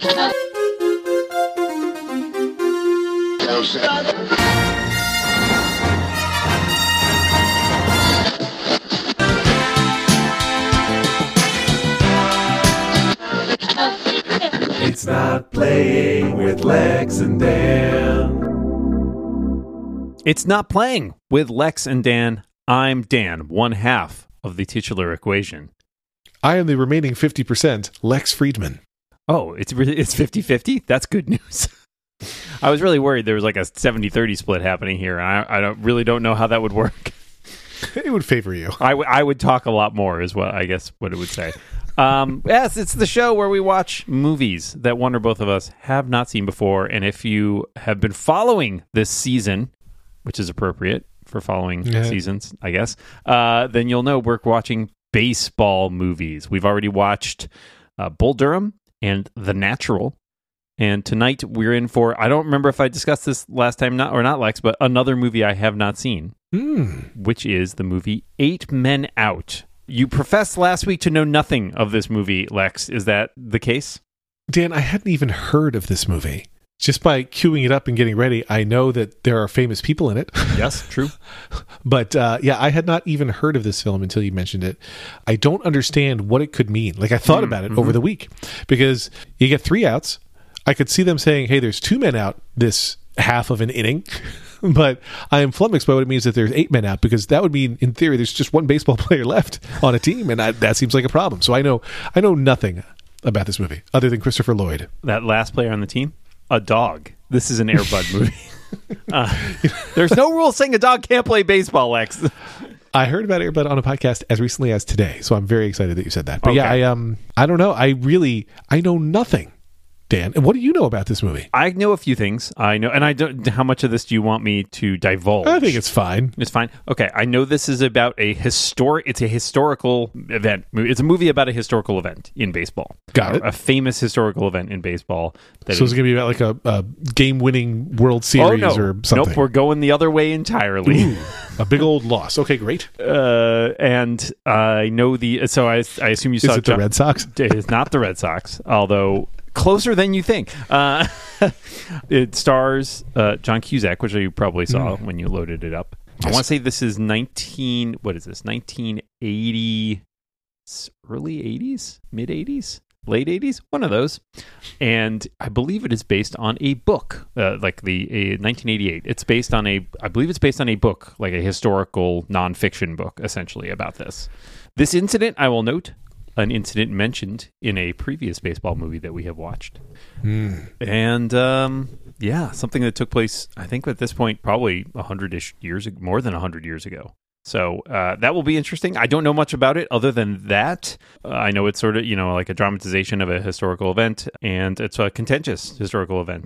It's Not Playing with Lex and Dan. It's Not Playing with Lex and Dan. I'm Dan, one half of the titular equation. I am the remaining 50%, Lex Friedman. Oh, it's 50-50? That's good news. I was really worried there was like a 70-30 split happening here. I don't know how that would work. It would favor you. I would talk a lot more is what I guess what it would say. Yes, it's the show where we watch movies that one or both of us have not seen before. And if you have been following this season, which is appropriate for following seasons, I guess, then you'll know we're watching baseball movies. We've already watched Bull Durham and The Natural. And tonight we're in for, I don't remember if I discussed this last time or not, Lex, but another movie I have not seen, which is the movie 8 Men Out. You professed last week to know nothing of this movie, Lex. Is that the case? Dan, I hadn't even heard of this movie. Just by queuing it up and getting ready, I know that there are famous people in it. Yes, true. But I had not even heard of this film until you mentioned it. I don't understand what it could mean. Like, I thought about it over the week because you get 3 outs. I could see them saying, hey, there's 2 men out this half of an inning. But I am flummoxed by what it means that there's 8 men out, because that would mean, in theory, there's just one baseball player left on a team, and that seems like a problem. So I know nothing about this movie other than Christopher Lloyd. That last player on the team, a dog. This is an Air Bud movie. There's no rule saying a dog can't play baseball, Lex. I heard about Air Bud on a podcast as recently as today, so I'm very excited that you said that. But okay. I don't know. I know nothing. Dan, and what do you know about this movie? I know a few things. I know, and I don't. How much of this do you want me to divulge? I think it's fine. It's fine. Okay, I know this is about It's a historical event. It's a movie about a historical event in baseball. Got it. A famous historical event in baseball. So it's going to be about like a game-winning World Series or something. Nope, we're going the other way entirely. Ooh, a big old loss. Okay, great. And I know So I assume you saw. Is it the Red Sox? It is not the Red Sox, although closer than you think. It stars John Cusack, which you probably saw when you loaded it up. Yes. I want to say this is 1980, early 80s, mid 80s, late 80s, one of those. And I believe it is based on a book, 1988. It's based on I believe it's based on a book, like a historical nonfiction book, essentially, about this. This incident, I will note, an incident mentioned in a previous baseball movie that we have watched. And something that took place, I think at this point, probably 100-ish years, more than 100 years ago. So that will be interesting. I don't know much about it other than that. I know it's sort of, like a dramatization of a historical event, and it's a contentious historical event.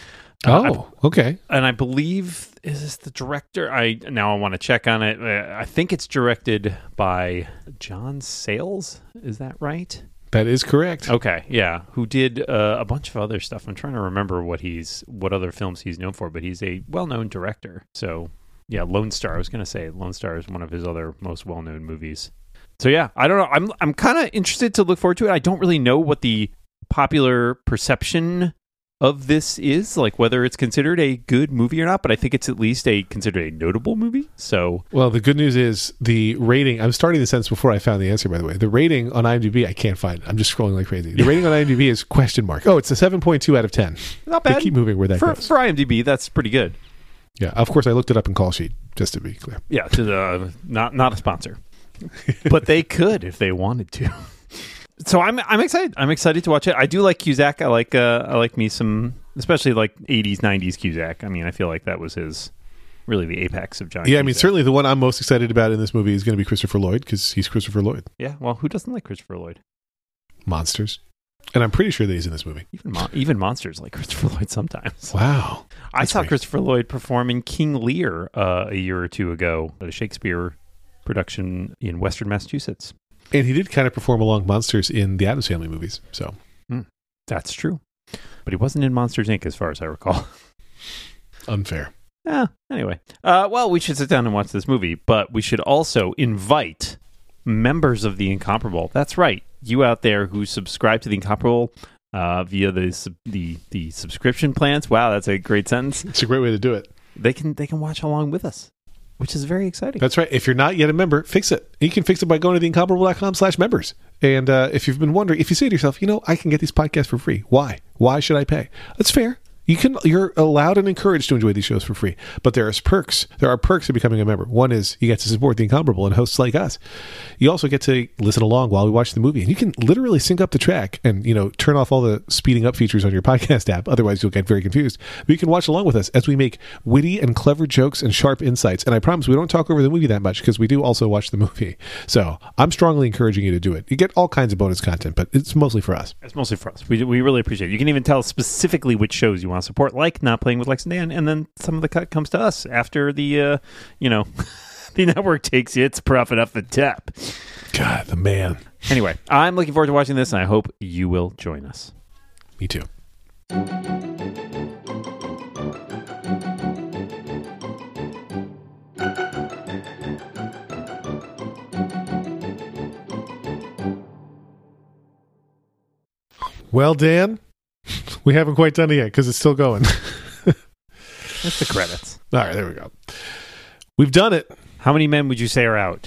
Okay. And I believe, is this the director? I want to check on it. I think it's directed by John Sayles. Is that right? That is correct. Okay, yeah. Who did a bunch of other stuff. I'm trying to remember what other films he's known for, but he's a well-known director. So, yeah, Lone Star. I was going to say Lone Star is one of his other most well-known movies. So, yeah, I don't know. I'm kind of interested to look forward to it. I don't really know what the popular perception of this is, like whether it's considered a good movie or not, but I think it's at least considered a notable movie. So, well, the good news is the rating. I'm starting the sentence before I found the answer, by the way. The rating on IMDb, I can't find it. I'm just scrolling like crazy. The rating on IMDb is ? Oh, it's a 7.2 out of 10. Not bad. They keep moving where that goes. For IMDb, that's pretty good. Yeah, of course, I looked it up in Call Sheet, just to be clear. Yeah, not a sponsor, but they could if they wanted to. So I'm excited. I'm excited to watch it. I do like Cusack. I like me some, especially like 80s, 90s Cusack. I mean, I feel like that was really the apex of John. Yeah, Cusack. I mean, certainly the one I'm most excited about in this movie is going to be Christopher Lloyd, because he's Christopher Lloyd. Yeah, well, who doesn't like Christopher Lloyd? Monsters. And I'm pretty sure that he's in this movie. Even monsters like Christopher Lloyd sometimes. Wow. I saw Christopher Lloyd perform in King Lear a year or two ago at a Shakespeare production in Western Massachusetts. And he did kind of perform along monsters in the Addams Family movies. So that's true. But he wasn't in Monsters, Inc., as far as I recall. Unfair. Anyway. Well, we should sit down and watch this movie, but we should also invite members of The Incomparable. That's right. You out there who subscribe to The Incomparable, via the subscription plans. Wow, that's a great sentence. It's a great way to do it. They can watch along with us, which is very exciting. That's right. If you're not yet a member, fix it. You can fix it by going to theincomparable.com/members. And if you've been wondering, if you say to yourself, I can get these podcasts for free. Why? Why should I pay? That's fair. You're allowed and encouraged to enjoy these shows for free, but there is perks. There are perks to becoming a member. One is you get to support The Incomparable and hosts like us. You also get to listen along while we watch the movie, and you can literally sync up the track and turn off all the speeding up features on your podcast app. Otherwise, you'll get very confused. But you can watch along with us as we make witty and clever jokes and sharp insights. And I promise we don't talk over the movie that much because we do also watch the movie. So I'm strongly encouraging you to do it. You get all kinds of bonus content, but it's mostly for us. It's mostly for us. We really appreciate it. You can even tell specifically which shows you want to support, like Not Playing with Lex and Dan, and then some of the cut comes to us after the the network takes its profit off the top. God, the man. Anyway, I'm looking forward to watching this, and I hope you will join us. Me too. Well, Dan, we haven't quite done it yet because it's still going. That's the credits. All right, there we go. We've done it. How many men would you say are out?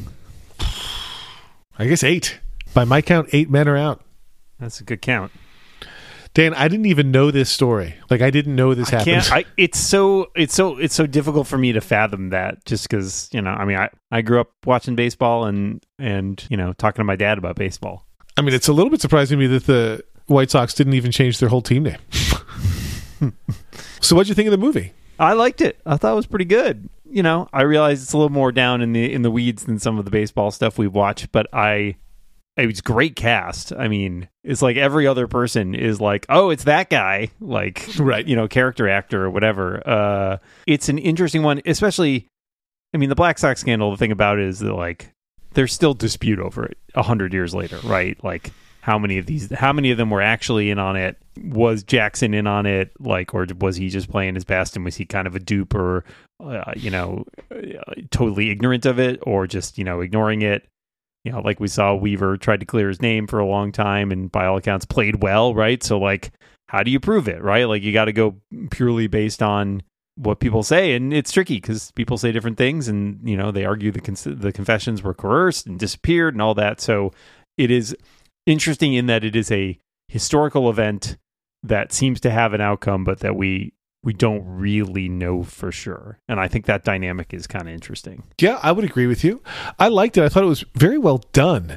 I guess 8. By my count, 8 men are out. That's a good count. Dan, I didn't even know this story. Like, I didn't know this happened. It's so difficult for me to fathom that, just because I grew up watching baseball and talking to my dad about baseball. I mean, it's a little bit surprising to me that the White Sox didn't even change their whole team name. So what'd you think of the movie? I liked it. I thought it was pretty good. I realize it's a little more down in the weeds than some of the baseball stuff we've watched, but it was great cast. I mean, it's like every other person is like, oh, it's that guy, like, right, character actor or whatever. It's an interesting one, especially, I mean, the Black Sox scandal, the thing about it is that, like, there's still dispute over it 100 years later, right? Like, how many of them were actually in on it? Was Jackson in on it? Like, or was he just playing his best, and was he kind of a dupe, or totally ignorant of it, or just ignoring it? Like we saw, Weaver tried to clear his name for a long time, and by all accounts played well, right? So, like, how do you prove it, right? Like, you got to go purely based on what people say, and it's tricky because people say different things, and they argue the confessions were coerced and disappeared and all that. So it is interesting in that it is a historical event that seems to have an outcome, but that we don't really know for sure. And I think that dynamic is kind of interesting. Yeah, I would agree with you. I liked it. I thought it was very well done.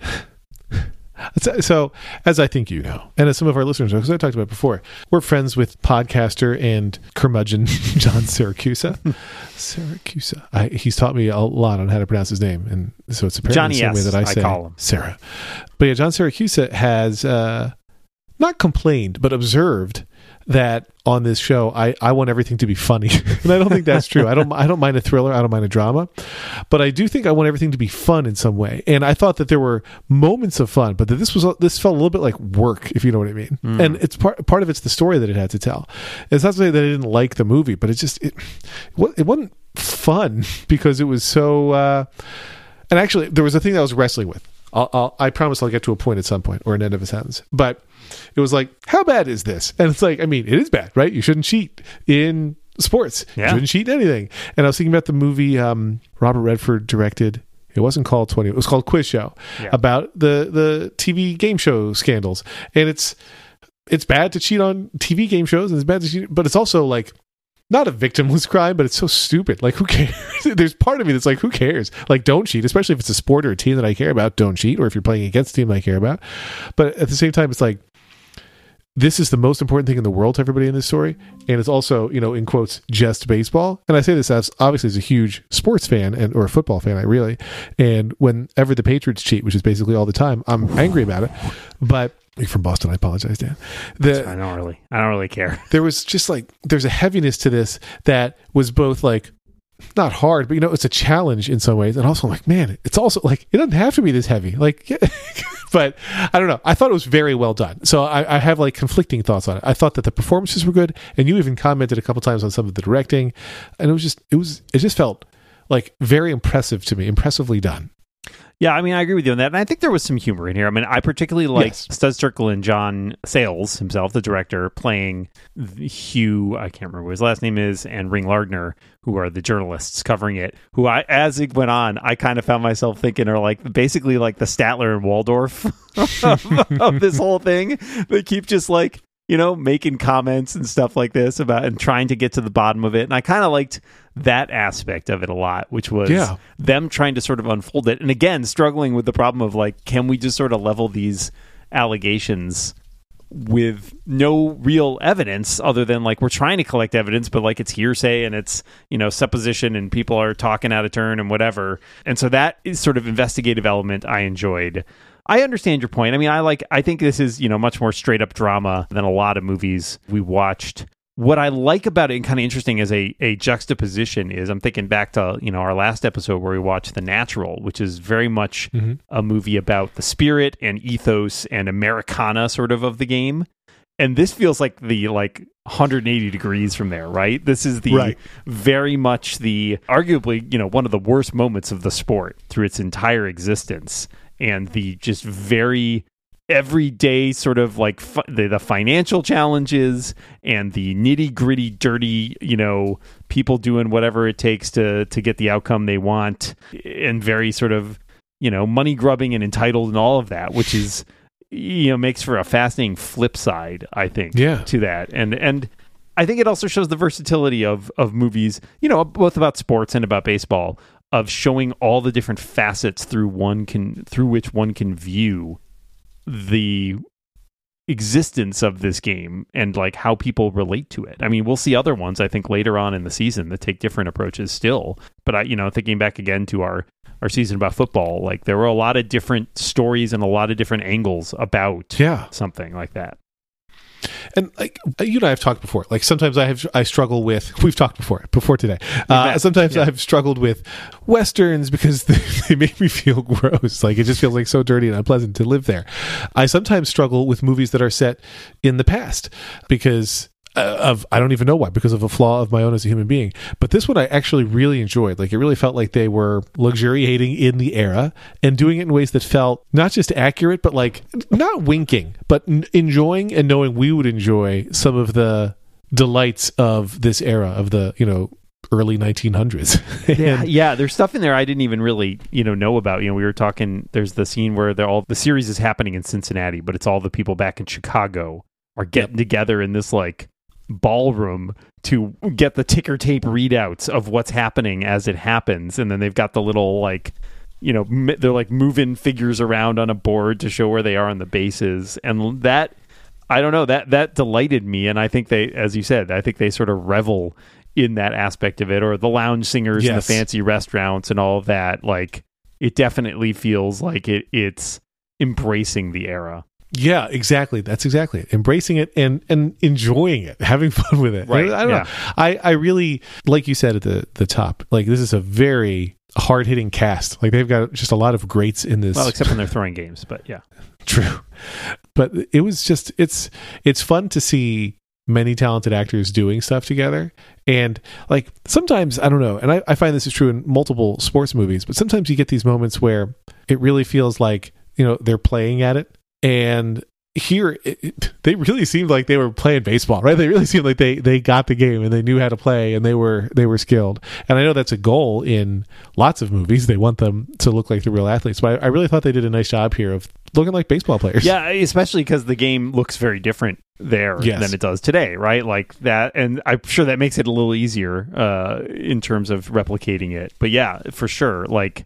So, as I think and as some of our listeners know, because I talked about it before, we're friends with podcaster and curmudgeon John Siracusa. He's taught me a lot on how to pronounce his name, and so it's apparently Johnny the same way that I say call him Sarah. But yeah, John Siracusa has not complained, but observed that on this show, I want everything to be funny. And I don't think that's true. I don't mind a thriller. I don't mind a drama. But I do think I want everything to be fun in some way. And I thought that there were moments of fun, but that this felt a little bit like work, if you know what I mean. And it's part of it's the story that it had to tell. It's not to say that I didn't like the movie, but it wasn't fun because it was so... and actually, there was a thing that I was wrestling with. I promise I'll get to a point at some point, or an end of a sentence. But it was like, how bad is this? And it's like, I mean, it is bad, right? You shouldn't cheat in sports. Yeah. You shouldn't cheat in anything. And I was thinking about the movie Robert Redford directed. It wasn't called 20. It was called Quiz Show, about the TV game show scandals. And it's bad to cheat on TV game shows, and it's bad to cheat, but it's also like not a victimless crime, but it's so stupid. Like, who cares? There's part of me that's like, who cares? Like, don't cheat, especially if it's a sport or a team that I care about. Don't cheat, or if you're playing against a team that I care about. But at the same time, it's like, this is the most important thing in the world to everybody in this story. And it's also, in quotes, just baseball. And I say this as obviously as a huge sports fan or a football fan, and whenever the Patriots cheat, which is basically all the time, I'm angry about it. But you're from Boston, I apologize, Dan. I don't really care. There was just like, there's a heaviness to this that was both like, not hard, but it's a challenge in some ways. And also like, man, it's also like, it doesn't have to be this heavy. Like, yeah. But I don't know. I thought it was very well done. So I have like conflicting thoughts on it. I thought that the performances were good, and you even commented a couple times on some of the directing, and it just felt like very impressive to me, impressively done. Yeah, I mean, I agree with you on that. And I think there was some humor in here. I mean, I particularly like Studs Terkel and John Sayles himself, the director, playing Hugh, I can't remember what his last name is, and Ring Lardner, who are the journalists covering it, who as it went on, I kind of found myself thinking are like basically like the Statler and Waldorf of this whole thing. They keep just like, making comments and stuff like this about and trying to get to the bottom of it. And I kind of liked that aspect of it a lot, which was them trying to sort of unfold it. And again, struggling with the problem of like, can we just sort of level these allegations with no real evidence other than like we're trying to collect evidence, but like it's hearsay and it's, supposition and people are talking out of turn and whatever. And so that is sort of investigative element I enjoyed. I understand your point. I mean, I think this is, much more straight up drama than a lot of movies we watched. What I like about it and kind of interesting as a juxtaposition is I'm thinking back to, our last episode where we watched The Natural, which is very much a movie about the spirit and ethos and Americana sort of the game. And this feels like the 180 degrees from there, right? This is the very much the arguably, one of the worst moments of the sport through its entire existence. And the just very everyday sort of like the financial challenges and the nitty gritty, dirty, people doing whatever it takes to get the outcome they want, and very sort of, money grubbing and entitled and all of that, which is, makes for a fascinating flip side, I think, to that. And I think it also shows the versatility of movies, both about sports and about baseball, of showing all the different facets through which one can view the existence of this game and like how people relate to it. I mean, we'll see other ones, I think, later on in the season that take different approaches still. But thinking back again to our season about football, like there were a lot of different stories and a lot of different angles about something like that. And like you and I have talked before, like sometimes I struggle with, we've talked before today. Sometimes I've struggled with Westerns because they make me feel gross. Like it just feels like so dirty and unpleasant to live there. I sometimes struggle with movies that are set in the past because I don't even know why, because of a flaw of my own as a human being. But this one I actually really enjoyed. Like it really felt like they were luxuriating in the era and doing it in ways that felt not just accurate, but like not winking, but enjoying and knowing we would enjoy some of the delights of this era of the, early 1900s. Yeah, there's stuff in there I didn't even really, know about. We were talking, there's the scene where the series is happening in Cincinnati, but it's all the people back in Chicago are getting together in this like ballroom to get the ticker tape readouts of what's happening as it happens. And then they've got the little like, they're like moving figures around on a board to show where they are on the bases. And that, I don't know, that delighted me. And I think they, as you said, I think they sort of revel in that aspect of it, or the lounge singers and the fancy restaurants and all of that. Like it definitely feels like it's embracing the era. Yeah, exactly. That's exactly it. Embracing it and enjoying it, having fun with it. Right. I don't know. I really, like you said at the top, like this is a very hard-hitting cast. Like they've got just a lot of greats in this. Well, except when they're throwing games, but yeah. True. But it was just, it's fun to see many talented actors doing stuff together. And like sometimes, I don't know, and I find this is true in multiple sports movies, but sometimes you get these moments where it really feels like, they're playing at it. And here, they really seemed like they were playing baseball, right? They really seemed like they got the game and they knew how to play and they were skilled. And I know that's a goal in lots of movies. They want them to look like the real athletes. But I really thought they did a nice job here of looking like baseball players. Yeah, especially because the game looks very different there than it does today, right? Like that, and I'm sure that makes it a little easier in terms of replicating it. But yeah, for sure, like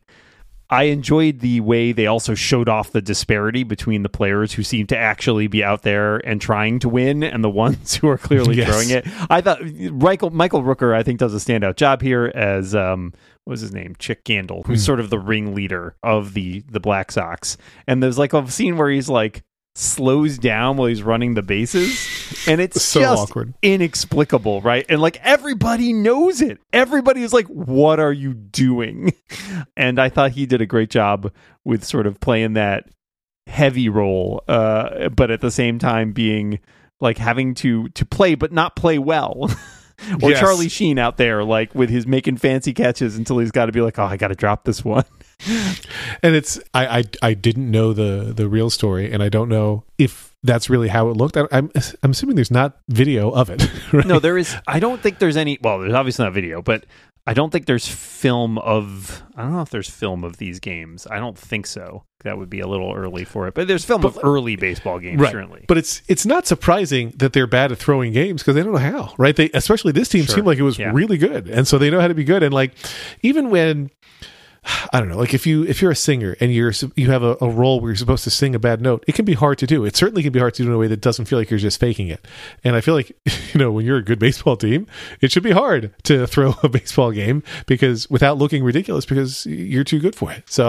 I enjoyed the way they also showed off the disparity between the players who seem to actually be out there and trying to win and the ones who are clearly throwing it. I thought Michael Rooker, I think, does a standout job here as what was his name? Chick Gandil, who's sort of the ringleader of the Black Sox. And there's like a scene where he's like slows down while he's running the bases, and it's so just awkward, inexplicable, right? And like everybody knows it. Everybody is like, what are you doing? And I thought he did a great job with sort of playing that heavy role, but at the same time being like having to play but not play well. Or Charlie Sheen out there like with his making fancy catches until he's got to be like, oh, I got to drop this one. And it's I didn't know the real story, and I don't know if that's really how it looked. I'm assuming there's not video of it. Right? No, there is. I don't think there's any. Well, there's obviously not video, but I don't think there's film of. I don't know if there's film of these games. I don't think so. That would be a little early for it. But there's film of early baseball games, right. certainly. But it's not surprising that they're bad at throwing games because they don't know how, right? They especially this team seemed like it was really good, and so they know how to be good. And like even when. I don't know, like if you're a singer and you have a role where you're supposed to sing a bad note, it can be hard to do. It certainly can be hard to do in a way that doesn't feel like you're just faking it. And I feel like, when you're a good baseball team, it should be hard to throw a baseball game because without looking ridiculous because you're too good for it. So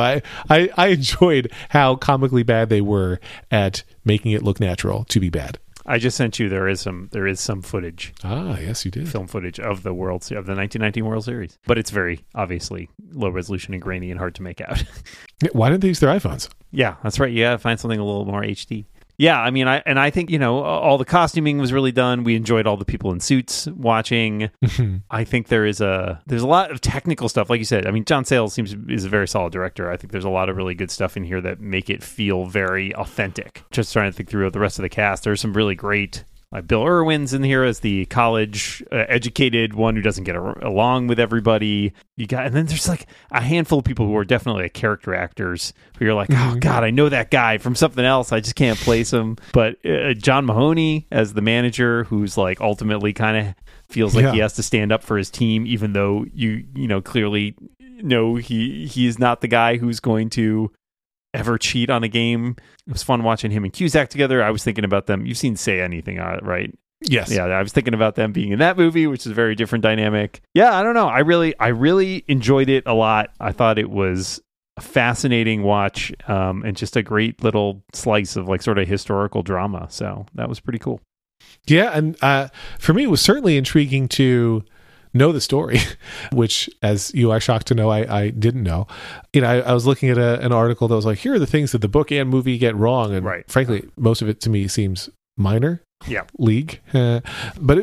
I enjoyed how comically bad they were at making it look natural to be bad. I just sent you. There is some footage. Ah, yes, you did. Film footage of the 1919 World Series, but it's very obviously low resolution and grainy and hard to make out. Why didn't they use their iPhones? Yeah, that's right. You gotta find something a little more HD. Yeah, I mean, I think all the costuming was really done. We enjoyed all the people in suits watching. I think there's a lot of technical stuff, like you said. I mean, John Sayles is a very solid director. I think there's a lot of really good stuff in here that make it feel very authentic. Just trying to think through the rest of the cast. There's some really great. Bill Irwin's in here as the college educated one who doesn't get along with everybody. And then there's like a handful of people who are definitely like character actors who you're like, oh God, I know that guy from something else. I just can't place him. But John Mahoney as the manager, who's like ultimately kind of feels like he has to stand up for his team, even though you clearly know he is not the guy who's going to ever cheat on a game. It was fun watching him and Cusack together. I was thinking about them. You've seen Say Anything, right? Yes. Yeah, I was thinking about them being in that movie, which is a very different dynamic. Yeah, I don't know. I really enjoyed it a lot. I thought it was a fascinating watch and just a great little slice of like sort of historical drama. So that was pretty cool. Yeah, and for me, it was certainly intriguing to know the story, which, as you are shocked to know, I didn't know. I was looking at an article that was like, here are the things that the book and movie get wrong, and frankly, most of it to me seems minor. Yeah, league, but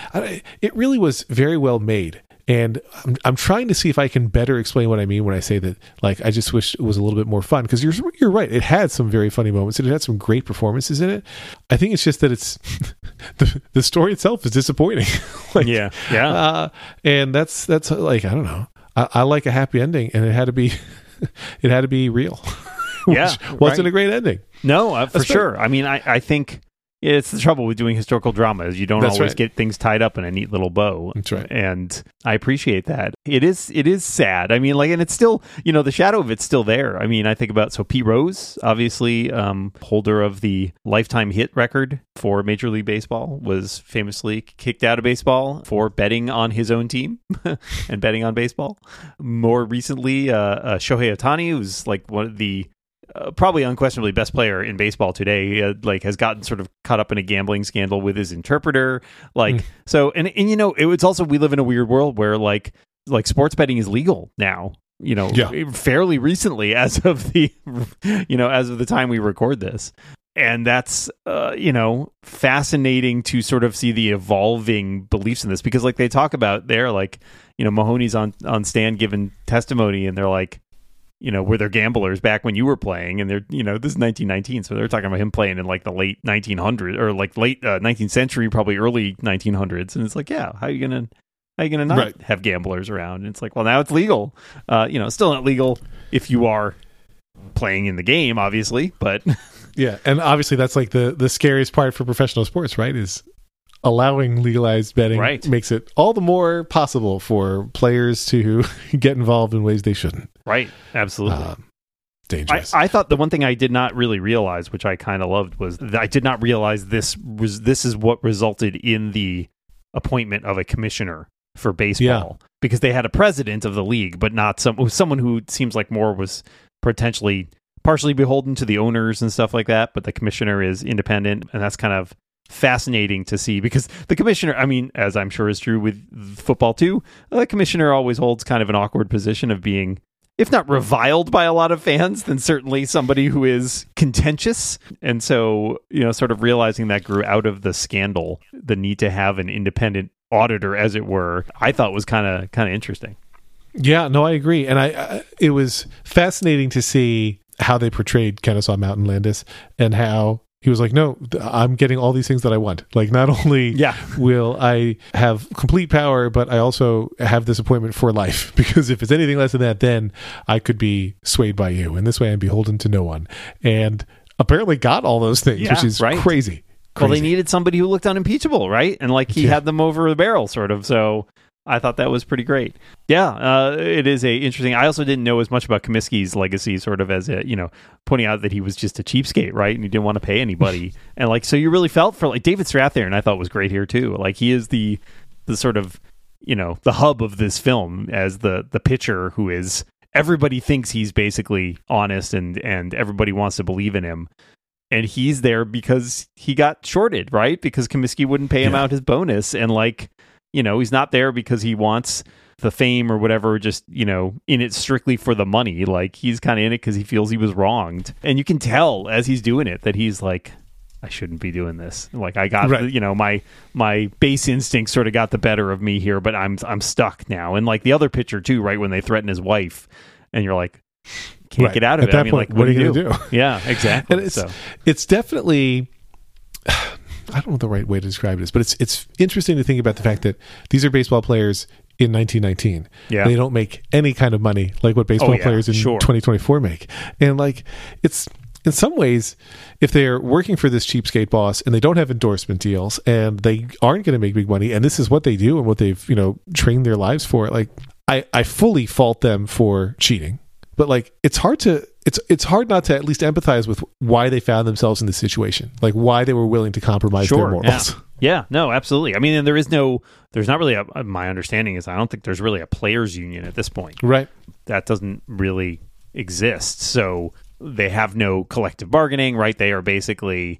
it really was very well made. And I'm trying to see if I can better explain what I mean when I say that, like, I just wish it was a little bit more fun, because you're right. It had some very funny moments and it had some great performances in it. I think it's just that it's the story itself is disappointing. And that's like, I don't know. I like a happy ending, and it had to be real. Which wasn't a great ending. No, for sure. I mean, I think. It's the trouble with doing historical drama is you don't always get things tied up in a neat little bow. That's right. And I appreciate that. It is sad. I mean, like, and it's still, the shadow of it's still there. I mean, I think about, Pete Rose, obviously, holder of the lifetime hit record for Major League Baseball, was famously kicked out of baseball for betting on his own team and betting on baseball. More recently, Shohei Ohtani, who's like one of the probably unquestionably best player in baseball today, has gotten sort of caught up in a gambling scandal with his interpreter. So, and it was also, we live in a weird world where like sports betting is legal now, fairly recently as of the time we record this. And that's, fascinating to sort of see the evolving beliefs in this, because like they talk about there, like, Mahoney's on stand giving testimony, and they're like, were there gamblers back when you were playing? And they're, this is 1919. So they're talking about him playing in like the late 1900s or like late 19th century, probably early 1900s. And it's like, yeah, how are you going to not have gamblers around? And it's like, well, now it's legal. Still not legal if you are playing in the game, obviously, but yeah. And obviously that's like the scariest part for professional sports, right? Is allowing legalized betting makes it all the more possible for players to get involved in ways they shouldn't. Right. Absolutely. Dangerous. I thought the one thing I did not really realize, which I kind of loved, was that I did not realize this is what resulted in the appointment of a commissioner for baseball, because they had a president of the league, but not someone who seems like more was potentially partially beholden to the owners and stuff like that. But the commissioner is independent, and that's kind of fascinating to see, because the commissioner, I mean, as I'm sure is true with football too, the commissioner always holds kind of an awkward position of being, if not reviled by a lot of fans, then certainly somebody who is contentious. And so, sort of realizing that grew out of the scandal, the need to have an independent auditor, as it were, I thought was kind of interesting. Yeah, no, I agree. And it was fascinating to see how they portrayed Kennesaw Mountain Landis and how he was like, no, I'm getting all these things that I want. Like, not only will I have complete power, but I also have this appointment for life. Because if it's anything less than that, then I could be swayed by you. And this way I'm beholden to no one. And apparently got all those things, which is crazy. Well, they needed somebody who looked unimpeachable, right? And like he had them over the barrel, sort of. So I thought that was pretty great. Yeah, it is interesting. I also didn't know as much about Comiskey's legacy, sort of as pointing out that he was just a cheapskate, right? And he didn't want to pay anybody. And like, so you really felt for like David Strathairn, I thought was great here too. Like he is the sort of, the hub of this film as the pitcher who is, everybody thinks he's basically honest and everybody wants to believe in him. And he's there because he got shorted, right? Because Comiskey wouldn't pay him out his bonus. And like, he's not there because he wants the fame or whatever, just, in it strictly for the money. Like, he's kind of in it because he feels he was wronged. And you can tell as he's doing it that he's like, I shouldn't be doing this. Like, I got, my base instinct sort of got the better of me here, but I'm stuck now. And like the other pitcher too, right? When they threaten his wife and you're like, can't get out of it. At that point, like, what are you going to do? Yeah, exactly. And it's definitely, I don't know what the right way to describe it is, but it's interesting to think about the fact that these are baseball players in 1919. Yeah. They don't make any kind of money like what baseball players in 2024 make. And like, it's in some ways, if they're working for this cheapskate boss and they don't have endorsement deals and they aren't going to make big money, and this is what they do and what they've, trained their lives for, like, I fully fault them for cheating. But like, it's hard not to at least empathize with why they found themselves in this situation, like why they were willing to compromise their morals. Yeah, no, absolutely. I mean, and there's not really my understanding is I don't think there's really a players union at this point. Right. That doesn't really exist. So they have no collective bargaining, right? They are basically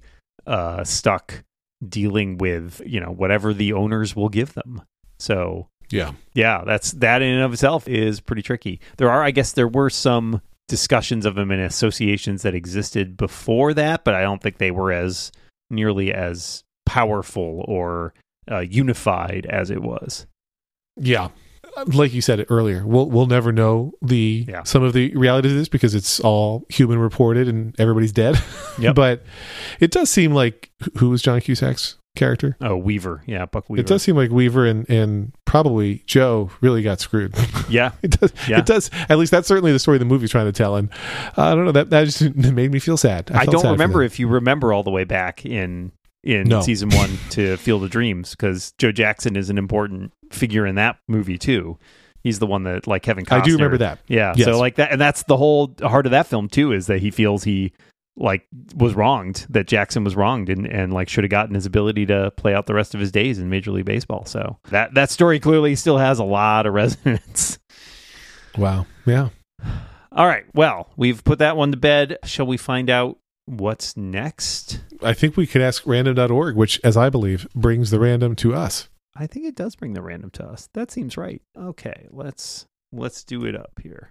stuck dealing with, whatever the owners will give them. So yeah, that in and of itself is pretty tricky. There were some discussions of them in associations that existed before that, but I don't think they were nearly as powerful or unified as it was. Yeah, like you said it earlier, we'll never know some of the realities of this because it's all human reported and everybody's dead. Yep. But it does seem like, who was John Cusack's character? Oh, Weaver. Yeah, Buck Weaver. It does seem like Weaver and probably Joe really got screwed. Yeah. It does. Yeah. It does. At least that's certainly the story the movie's trying to tell. And I don't know, that just made me feel sad. I don't remember if you remember all the way back in season 1 to Field of Dreams, because Joe Jackson is an important figure in that movie too. He's the one that, like Kevin Costner. I do remember that. Yeah. Yes. So like that, and that's the whole heart of that film too, is that he feels he like was wronged, that Jackson was wronged and like should have gotten his ability to play out the rest of his days in Major League Baseball. So that story clearly still has a lot of resonance. Wow. Yeah. All right. Well, we've put that one to bed. Shall we find out what's next? I think we could ask random.org, which, as I believe, brings the random to us. I think it does bring the random to us. That seems right. Okay, let's do it up here.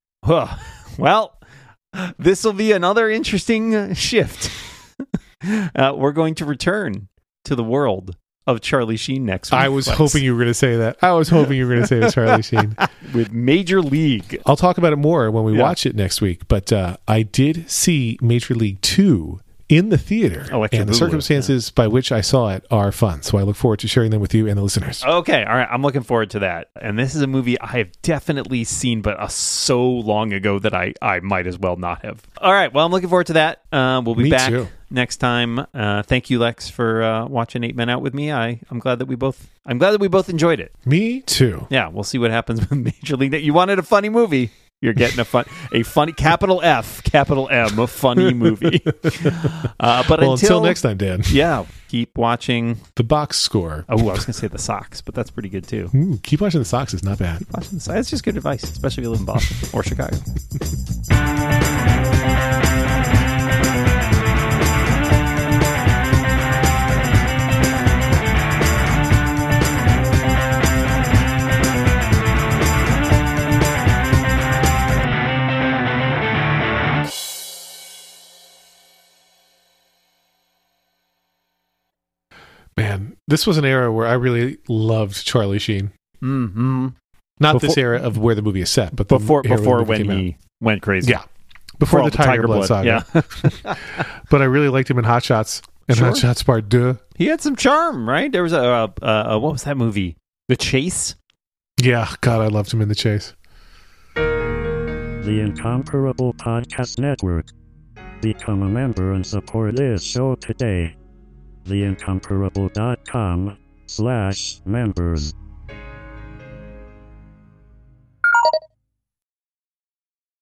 Well, this will be another interesting shift. We're going to return to the world of Charlie Sheen next week. I was hoping you were going to say that. I was hoping you were going to say Charlie Sheen. With Major League. I'll talk about it more when we watch it next week. But I did see Major League 2 in the theater. And the circumstances by which I saw it are fun. So I look forward to sharing them with you and the listeners. Okay. All right. I'm looking forward to that. And this is a movie I have definitely seen, but so long ago that I might as well not have. All right. Well, I'm looking forward to that. We'll be back next time. Thank you, Lex, for watching 8 Men Out with me. I'm glad that we both enjoyed it. Me too. Yeah. We'll see what happens with Major League. You wanted a funny movie. You're getting a funny capital F, capital M, a funny movie. But until next time, Dan. Yeah, keep watching The Box Score. Oh, I was going to say The Sox, but that's pretty good too. Keep watching The Sox is not bad. Keep watching The Sox. It's just good advice, especially if you live in Boston or Chicago. Man, this was an era where I really loved Charlie Sheen. Mm-hmm. Not this era of where the movie is set, but the before era the movie when came out. he went crazy. Yeah. Before For the all Tiger Blood saga. Yeah. But I really liked him in Hot Shots and Sure. Hot Shots Part 2. He had some charm, right? There was what was that movie? The Chase? Yeah, God, I loved him in The Chase. The Incomparable Podcast Network. Become a member and support this show today. theincomparable.com/members